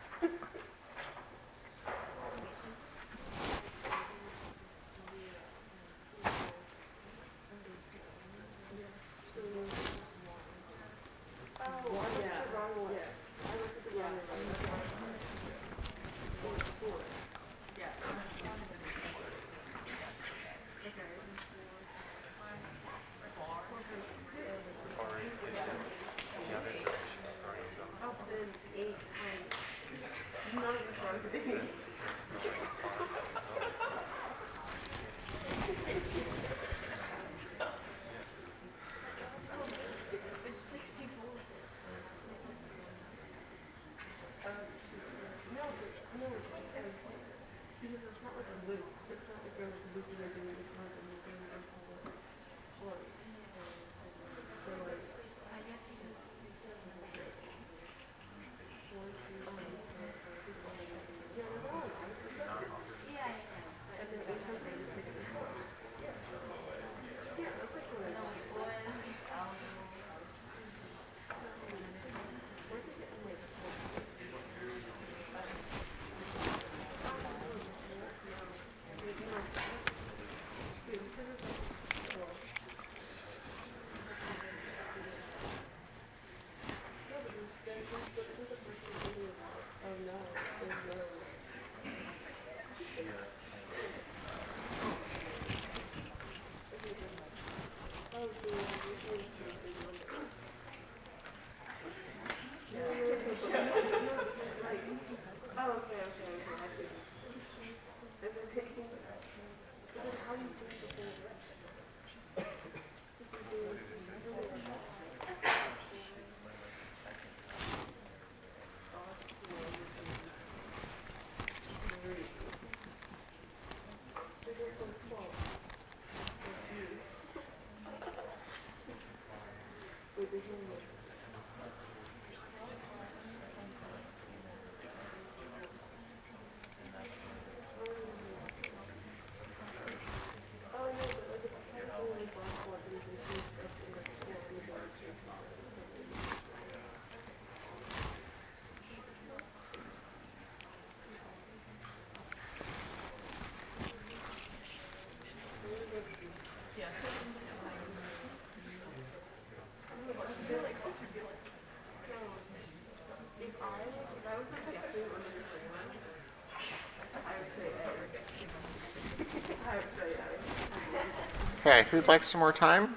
S1: Okay, who'd like some more time?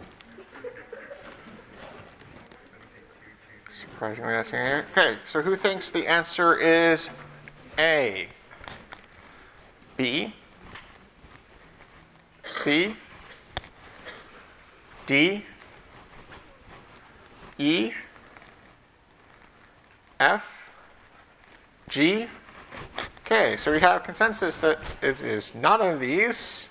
S1: Surprisingly asking here. Okay, so who thinks the answer is A? B? C? D? E? F? G? Okay, so we have consensus that it is none of these,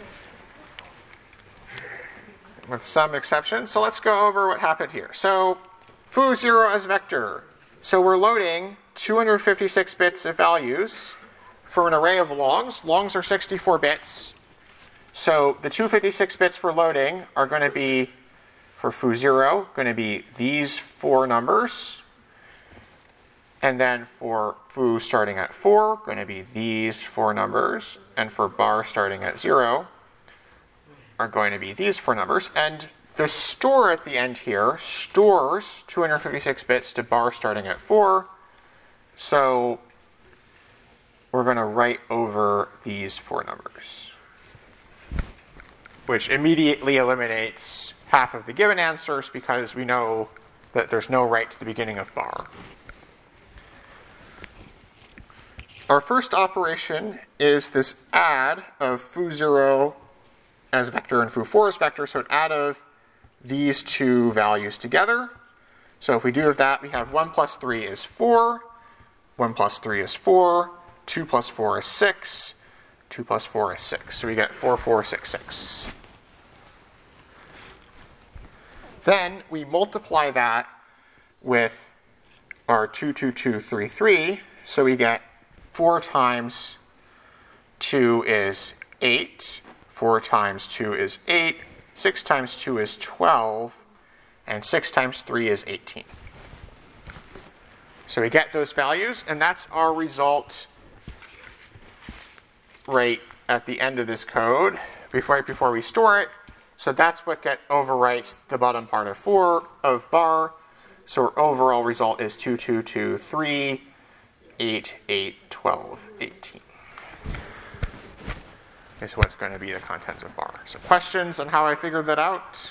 S1: with some exceptions. So let's go over what happened here. So foo0 as vector. So we're loading 256 bits of values for an array of longs. Longs are 64 bits. So the 256 bits we're loading are going to be, for foo0, going to be these 4 numbers. And then for foo starting at 4, going to be these 4 numbers. And for bar starting at 0, are going to be these 4 numbers. And the store at the end here stores 256 bits to bar starting at 4. So we're going to write over these 4 numbers, which immediately eliminates half of the given answers because we know that there's no write to the beginning of bar. Our first operation is this add of foo0 as vector and foo4 as vector, so an add of these 2 values together. So if we do that, we have 1 plus 3 is 4, 1 plus 3 is 4, 2 plus 4 is 6, 2 plus 4 is 6. So we get 4, 4, 6, 6. Then we multiply that with our 2, 2, 2, 3, 3. So we get 4 times 2 is 8. 4 times 2 is 8. 6 times 2 is 12, and 6 times 3 is 18. So we get those values, and that's our result right at the end of this code, right before we store it. So that's what overwrites the bottom part of bar. So our overall result is 2, 2, 2, 3, 8, 8, 12, 18. Is what's going to be the contents of bar. So questions on how I figured that out?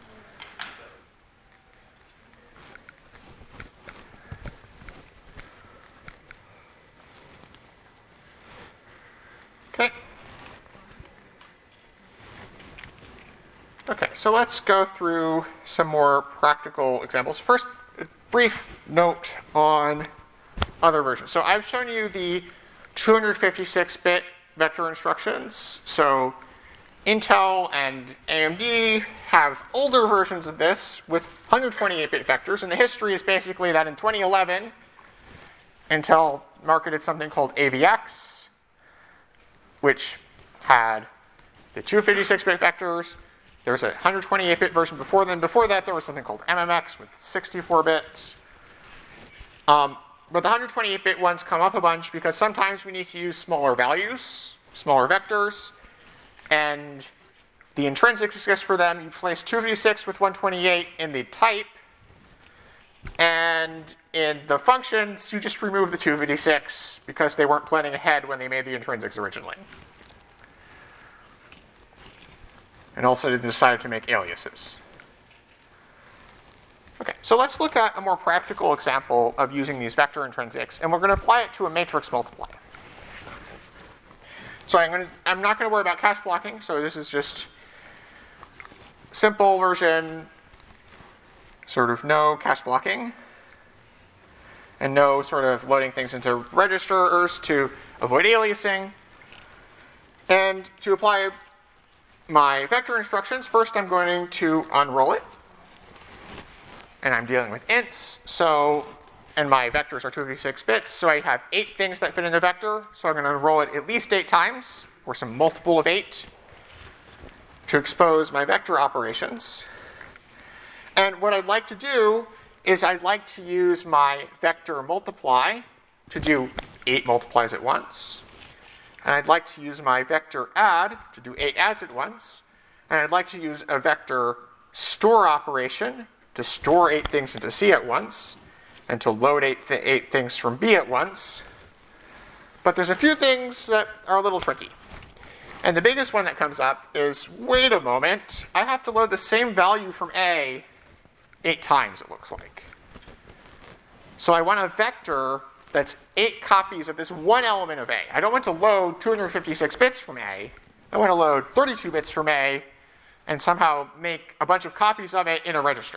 S1: Okay, so let's go through some more practical examples. First, a brief note on other versions. So I've shown you the 256-bit vector instructions. So Intel and AMD have older versions of this with 128-bit vectors, and the history is basically that in 2011, Intel marketed something called AVX, which had the 256-bit vectors. There was a 128-bit version before then. Before that, there was something called MMX with 64 bits. But the 128-bit ones come up a bunch because sometimes we need to use smaller values, smaller vectors, and the intrinsics exist for them. You place 256 with 128 in the type, and in the functions, you just remove the 256 because they weren't planning ahead when they made the intrinsics originally. And also they decided to make aliases. Okay, so let's look at a more practical example of using these vector intrinsics, and we're going to apply it to a matrix multiply. So I'm not going to worry about cache blocking, so this is just simple version, sort of no cache blocking, and no sort of loading things into registers to avoid aliasing. And to apply my vector instructions, first I'm going to unroll it. And I'm dealing with ints, and my vectors are 256 bits, so I have 8 things that fit in the vector. So I'm going to unroll it at least 8 times, or some multiple of 8, to expose my vector operations. And what I'd like to do is I'd like to use my vector multiply to do 8 multiplies at once. And I'd like to use my vector add to do 8 adds at once. And I'd like to use a vector store operation to store 8 things into C at once, and to load 8 things from B at once. But there's a few things that are a little tricky. And the biggest one that comes up is, wait a moment, I have to load the same value from A 8 times, it looks like. So I want a vector that's 8 copies of this one element of A. I don't want to load 256 bits from A. I want to load 32 bits from A and somehow make a bunch of copies of it in a register.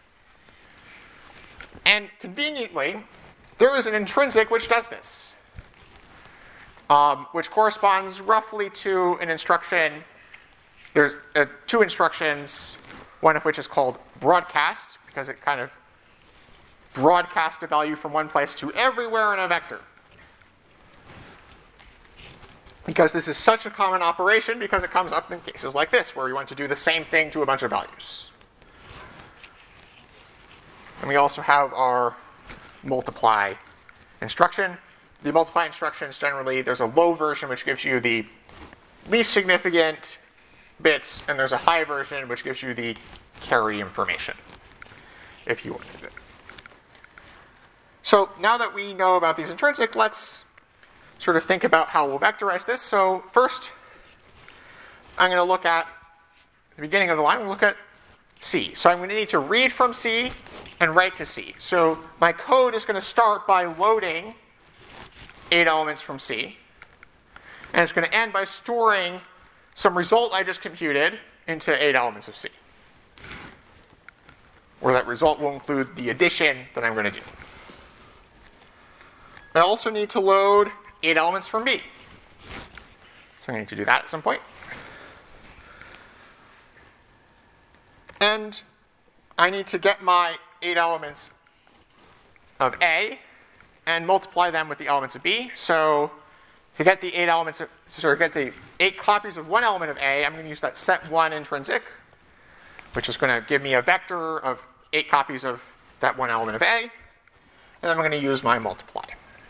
S1: And conveniently, there is an intrinsic which does this, which corresponds roughly to an instruction. There's 2 instructions, one of which is called broadcast, because it kind of broadcasts a value from one place to everywhere in a vector. Because this is such a common operation, because it comes up in cases like this, where you want to do the same thing to a bunch of values. And we also have our multiply instruction. The multiply instructions generally, there's a low version which gives you the least significant bits, and there's a high version which gives you the carry information, if you wanted it. So now that we know about these intrinsic, let's sort of think about how we'll vectorize this. So first, I'm going to look at the beginning of the line. We'll look at C. So I'm going to need to read from C and write to C. So my code is going to start by loading 8 elements from C. And it's going to end by storing some result I just computed into 8 elements of C. Where that result will include the addition that I'm going to do. I also need to load 8 elements from B. So I need to do that at some point. And I need to get my 8 elements of A and multiply them with the elements of B. So to get the 8 copies of one element of A, I'm going to use that set1 intrinsic. which is going to give me a vector of 8 copies of that one element of A. And then I'm going to use my multiply.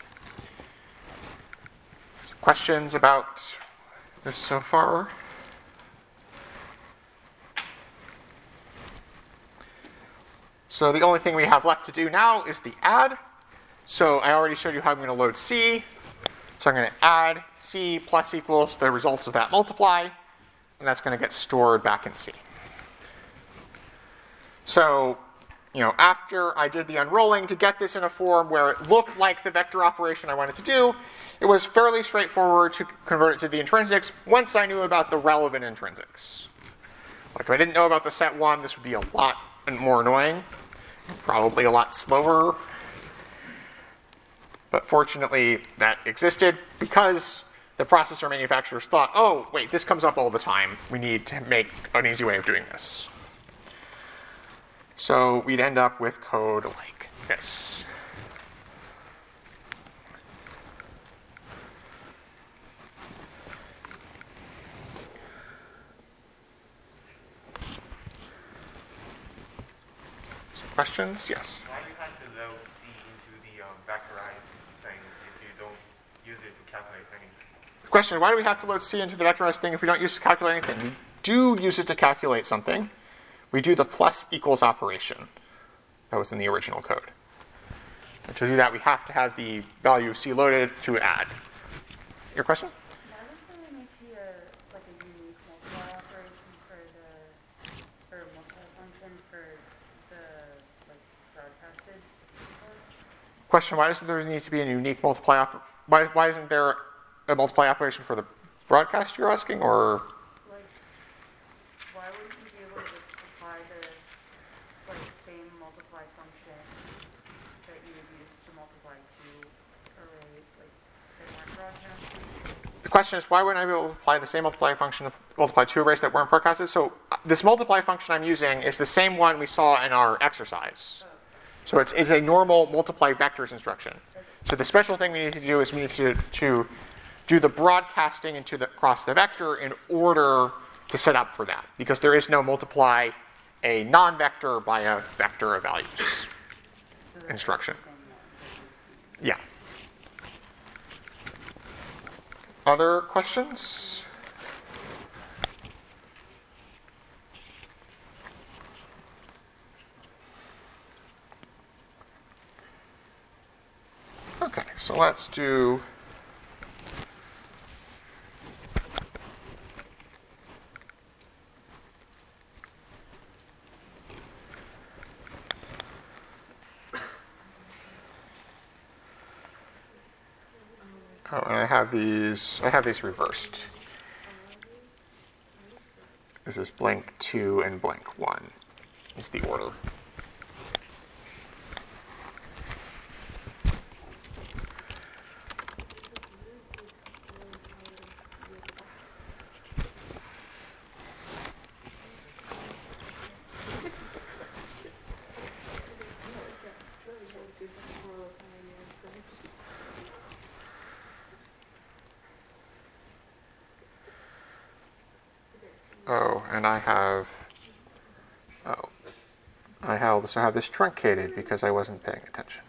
S1: Questions about this so far? So the only thing we have left to do now is the add. So I already showed you how I'm going to load C. So I'm going to add C plus equals the results of that multiply, and that's going to get stored back in C. So, after I did the unrolling to get this in a form where it looked like the vector operation I wanted to do, it was fairly straightforward to convert it to the intrinsics once I knew about the relevant intrinsics. Like if I didn't know about the set 1, this would be a lot more annoying, probably a lot slower. But fortunately, that existed because the processor manufacturers thought, oh, wait, this comes up all the time. We need to make an easy way of doing this. So we'd end up with code like this. Some questions? Yes?
S6: Why do you have to load C into the vectorized thing if you don't use it to calculate anything?
S1: The question, why do we have to load C into the vectorized thing if we don't use it to calculate anything? We do use it to calculate something. We do the plus equals operation. That was in the original code. And to do that, we have to have the value of C loaded to add. Your question?
S3: Why does there need to be a unique multiply operation for multiply function for the broadcasted code?
S1: Question, why doesn't there need to be a unique multiply why isn't there a multiply operation for the broadcast you're asking, or?
S3: Why wouldn't you be able to just apply the same multiply function that you would use to multiply two arrays that weren't broadcasted?
S1: The question is, why wouldn't I be able to apply the same multiply function to multiply two arrays that weren't broadcasted? So this multiply function I'm using is the same one we saw in our exercise. So it's a normal multiply vectors instruction. So the special thing we need to do is we need to do the broadcasting across the vector in order to set up for that, because there is no multiply a non-vector by a vector of values instruction. Yeah. Other questions? Okay, so let's do and I have these reversed. This is blank 2 and blank 1 is the order. Oh, and I also have this truncated because I wasn't paying attention.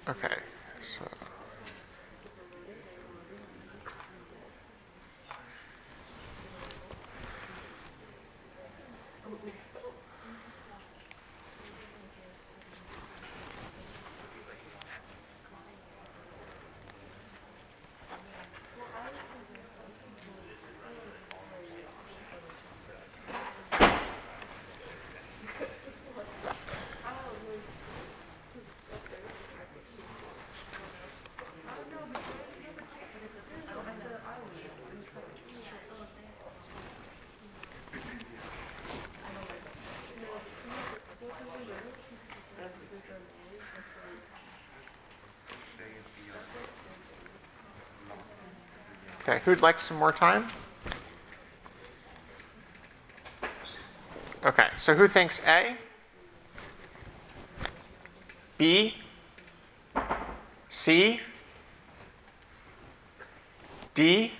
S1: Okay. So. Okay, who'd like some more time? Okay, so who thinks A? B? C? D?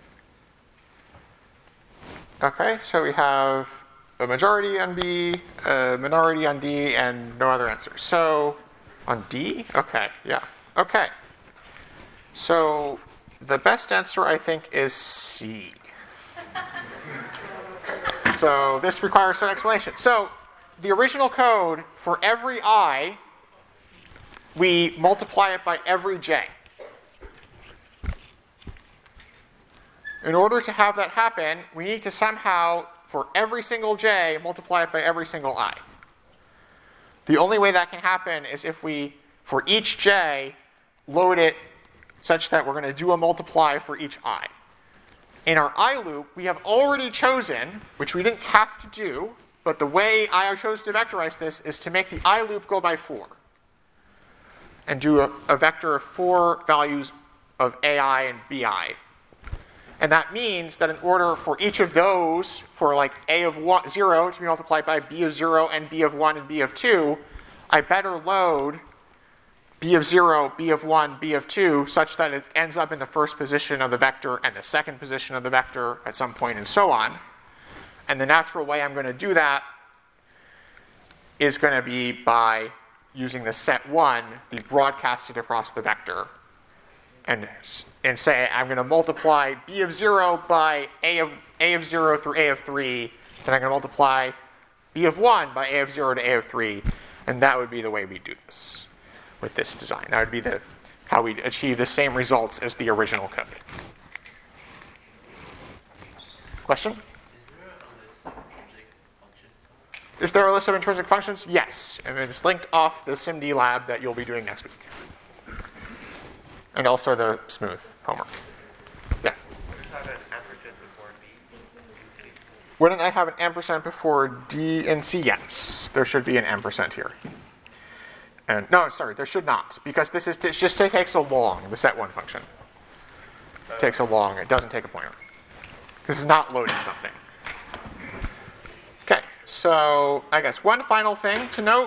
S1: Okay, so we have a majority on B, a minority on D, and no other answers. So, on D? Okay, yeah. Okay. So, the best answer, I think, is C. So, this requires some explanation. So, the original code, for every I, we multiply it by every j. In order to have that happen, we need to somehow, for every single j, multiply it by every single I. The only way that can happen is if we, for each j, load it such that we're going to do a multiply for each I. In our I loop, we have already chosen, which we didn't have to do, but the way I chose to vectorize this is to make the I loop go by 4. And do a vector of 4 values of AI and BI. And that means that in order for each of those, for like A of 0 to be multiplied by B of 0 and B of 1 and B of 2, I better load B of 0, B of 1, B of 2, such that it ends up in the first position of the vector and the second position of the vector at some point and so on. And the natural way I'm going to do that is going to be by using the set 1, the broadcasted across the vector, and say I'm going to multiply B of 0 by A of 0 through A of 3, then I'm going to multiply B of 1 by A of 0 to A of 3, and that would be the way we do this with this design. That would be how we achieve the same results as the original code. Question? Is there a list of intrinsic functions? Yes. And it's linked off the SIMD lab that you'll be doing next week. And also the smooth homework. Yeah? Wouldn't I have an ampersand before D and C? Yes. There should be an ampersand here. And no, sorry, there should not. Because it just takes so long, the set1 function. It takes so long, it doesn't take a pointer. This is not loading something. Okay, so I guess one final thing to note.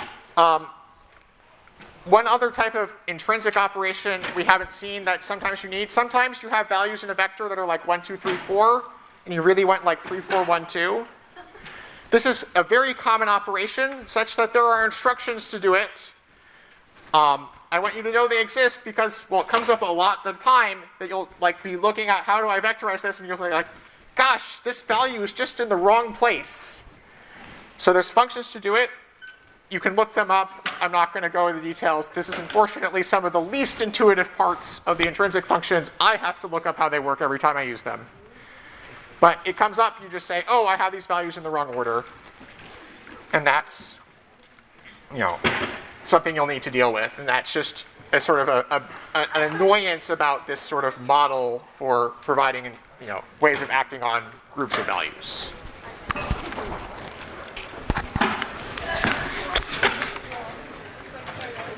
S1: One other type of intrinsic operation we haven't seen that sometimes you need. Sometimes you have values in a vector that are like 1, 2, 3, 4, and you really want like 3, 4, 1, 2. This is a very common operation, such that there are instructions to do it. I want you to know they exist because, well, it comes up a lot of the time that you'll like be looking at how do I vectorize this, and you'll say like, gosh, this value is just in the wrong place. So there's functions to do it. You can look them up. I'm not going to go into the details. This is unfortunately some of the least intuitive parts of the intrinsic functions. I have to look up how they work every time I use them. But it comes up, you just say, oh, I have these values in the wrong order. And that's, something you'll need to deal with. And that's just a sort of an annoyance about this sort of model for providing, ways of acting on groups of values.